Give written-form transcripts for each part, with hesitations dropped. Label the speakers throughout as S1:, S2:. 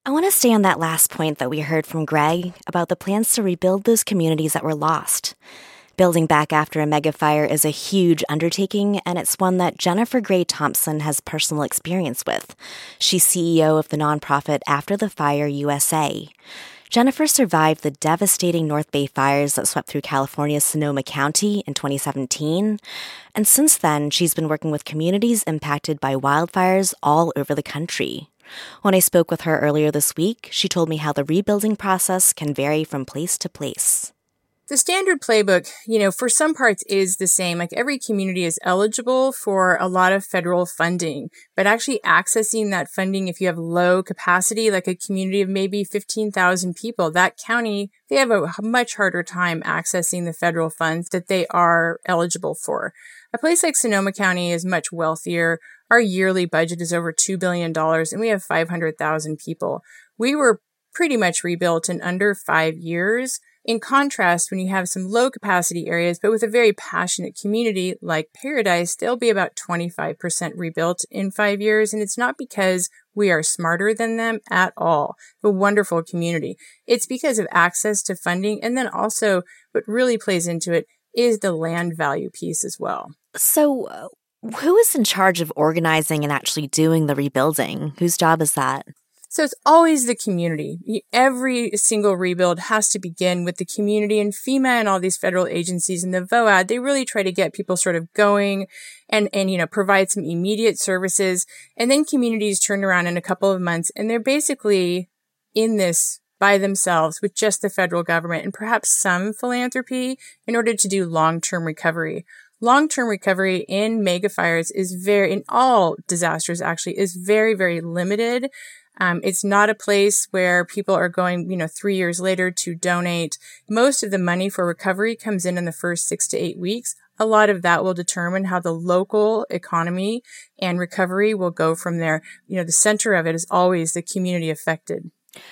S1: I want to stay on that last point that we heard from Greg about the plans to rebuild those communities that were lost. Building back after a megafire is a huge undertaking, and it's one that Jennifer Gray Thompson has personal experience with. She's CEO of the nonprofit After the Fire USA. Jennifer survived the devastating North Bay fires that swept through California's Sonoma County in 2017. And since then, she's been working with communities impacted by wildfires all over the country. When I spoke with her earlier this week, she told me how the rebuilding process can vary from place to place.
S2: The standard playbook, for some parts is the same. Like every community is eligible for a lot of federal funding, but actually accessing that funding, if you have low capacity, like a community of maybe 15,000 people, that county, they have a much harder time accessing the federal funds that they are eligible for. A place like Sonoma County is much wealthier. Our yearly budget is over $2 billion and we have 500,000 people. We were pretty much rebuilt in under 5 years. In contrast, when you have some low capacity areas, but with a very passionate community like Paradise, they'll be about 25% rebuilt in 5 years. And it's not because we are smarter than them at all. A wonderful community. It's because of access to funding. And then also what really plays into it is the land value piece as well.
S1: So who is in charge of organizing and actually doing the rebuilding? Whose job is that?
S2: So it's always the community. Every single rebuild has to begin with the community, and FEMA and all these federal agencies and the VOAD, they really try to get people sort of going and provide some immediate services. And then communities turn around in a couple of months and they're basically in this by themselves with just the federal government and perhaps some philanthropy in order to do long-term recovery. Long-term recovery in megafires in all disasters actually, is very, very limited. It's not a place where people are going, 3 years later to donate. Most of the money for recovery comes in the first 6 to 8 weeks. A lot of that will determine how the local economy and recovery will go from there. The center of it is always the community affected.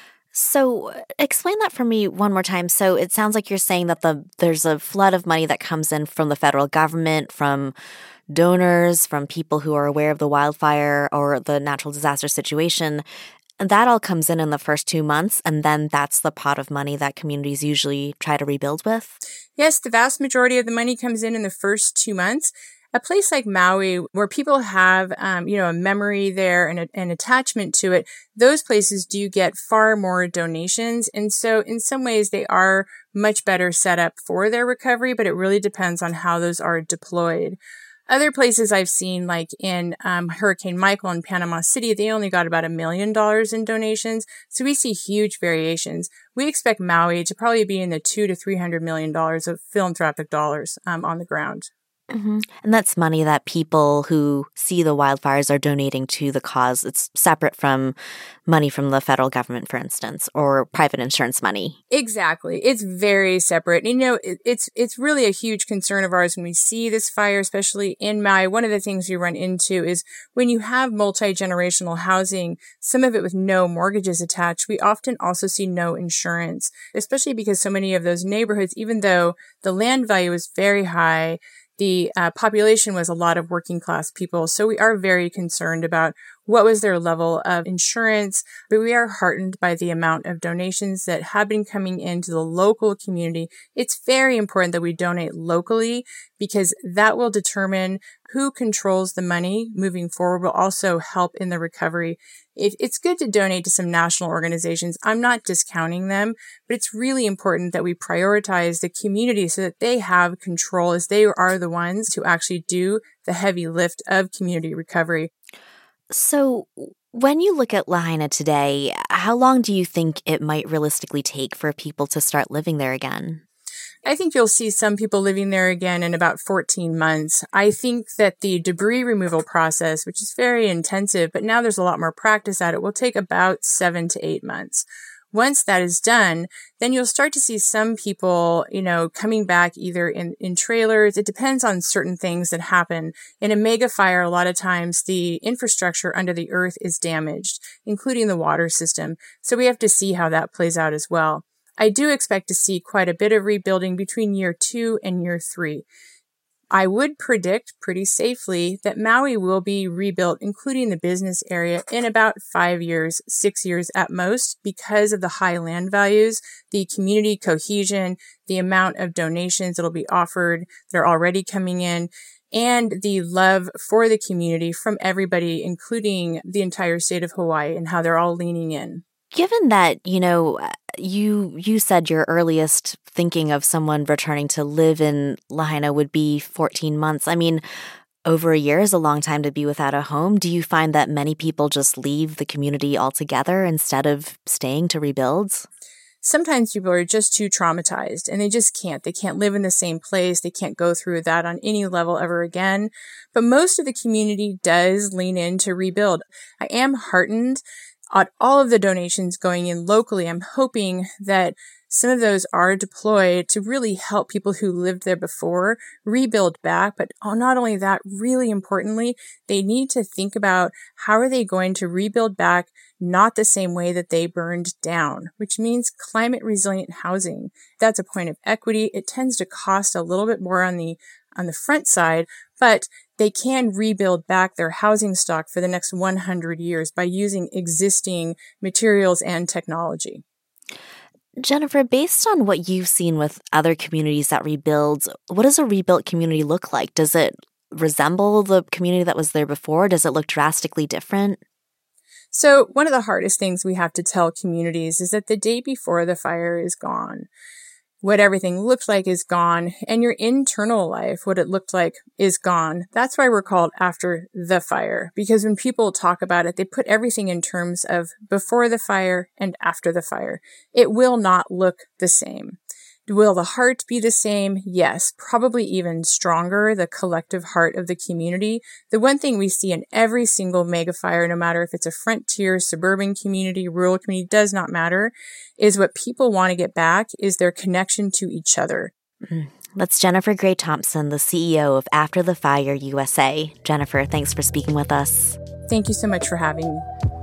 S1: So explain that for me one more time. So it sounds like you're saying that there's a flood of money that comes in from the federal government, from donors, from people who are aware of the wildfire or the natural disaster situation. And that all comes in the first 2 months, and then that's the pot of money that communities usually try to rebuild with?
S2: Yes, the vast majority of the money comes in the first 2 months. A place like Maui, where people have, a memory there and an attachment to it, those places do get far more donations. And so in some ways, they are much better set up for their recovery, but it really depends on how those are deployed. Other places I've seen, like in Hurricane Michael in Panama City, they only got about $1 million in donations. So we see huge variations. We expect Maui to probably be in the $200 to $300 million of philanthropic dollars on the ground.
S1: Mm-hmm. And that's money that people who see the wildfires are donating to the cause. It's separate from money from the federal government, for instance, or private insurance money.
S2: Exactly. It's very separate. It's really a huge concern of ours when we see this fire, especially in Maui. One of the things we run into is when you have multi-generational housing, some of it with no mortgages attached, we often also see no insurance, especially because so many of those neighborhoods, even though the land value is very high, the population was a lot of working class people. So we are very concerned about what was their level of insurance, but we are heartened by the amount of donations that have been coming into the local community. It's very important that we donate locally because that will determine who controls the money moving forward, will also help in the recovery. It's good to donate to some national organizations. I'm not discounting them, but it's really important that we prioritize the community so that they have control, as they are the ones to actually do the heavy lift of community recovery.
S1: So when you look at Lahaina today, how long do you think it might realistically take for people to start living there again?
S2: I think you'll see some people living there again in about 14 months. I think that the debris removal process, which is very intensive, but now there's a lot more practice at it, will take about 7 to 8 months. Once that is done, then you'll start to see some people, coming back either in trailers. It depends on certain things that happen. In a mega fire, a lot of times the infrastructure under the earth is damaged, including the water system. So we have to see how that plays out as well. I do expect to see quite a bit of rebuilding between year 2 and year 3. I would predict pretty safely that Maui will be rebuilt, including the business area, in about 5 years, 6 years at most, because of the high land values, the community cohesion, the amount of donations that'll be offered that are already coming in, and the love for the community from everybody, including the entire state of Hawaii, and how they're all leaning in.
S1: Given that, you said your earliest thinking of someone returning to live in Lahaina would be 14 months. I mean, over a year is a long time to be without a home. Do you find that many people just leave the community altogether instead of staying to rebuild?
S2: Sometimes people are just too traumatized and they just can't. They can't live in the same place. They can't go through that on any level ever again. But most of the community does lean in to rebuild. I am heartened at all of the donations going in locally. I'm hoping that some of those are deployed to really help people who lived there before rebuild back. But not only that, really importantly, they need to think about how are they going to rebuild back not the same way that they burned down, which means climate resilient housing. That's a point of equity. It tends to cost a little bit more on the front side, but they can rebuild back their housing stock for the next 100 years by using existing materials and technology.
S1: Jennifer, based on what you've seen with other communities that rebuild, what does a rebuilt community look like? Does it resemble the community that was there before? Does it look drastically different?
S2: So one of the hardest things we have to tell communities is that the day before the fire is gone. What everything looked like is gone, and your internal life, what it looked like, is gone. That's why we're called after the fire, because when people talk about it, they put everything in terms of before the fire and after the fire. It will not look the same. Will the heart be the same? Yes, probably even stronger, the collective heart of the community. The one thing we see in every single mega fire, no matter if it's a frontier, suburban community, rural community, does not matter, is what people want to get back is their connection to each other.
S1: That's Jennifer Gray Thompson, the CEO of After the Fire USA. Jennifer, thanks for speaking with us.
S2: Thank you so much for having me.